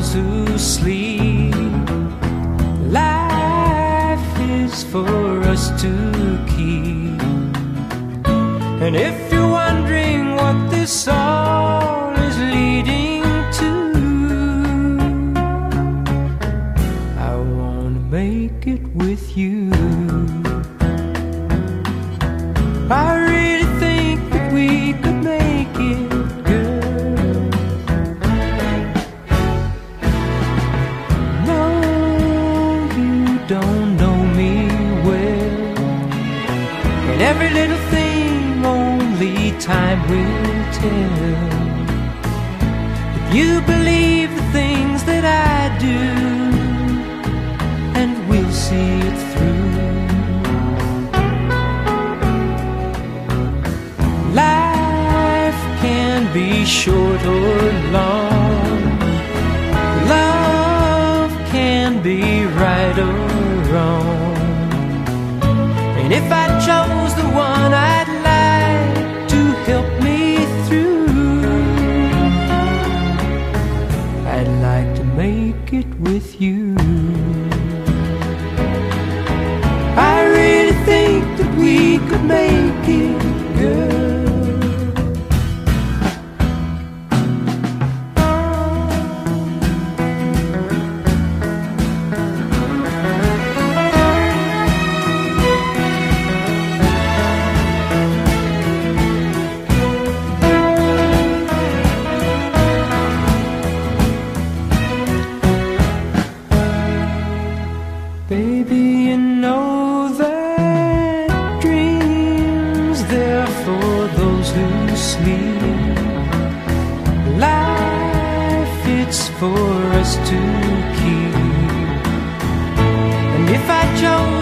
those who sleep. Life is for us to keep. And if you're wondering what this all is leading to, I wanna make it with you. I really think that we could make it, girl. No, you don't know me well, and every little thing only time will tell. If you believe the things that I do, and we'll see it through. Life can be short or long. Love can be right or wrong. And if I chose the one I'd like to help me through, I'd like to make it with you. I really think that we could make it, girl. Baby, you know that dreams, they're for those who sleep. Life, it's for us to keep. And if I chose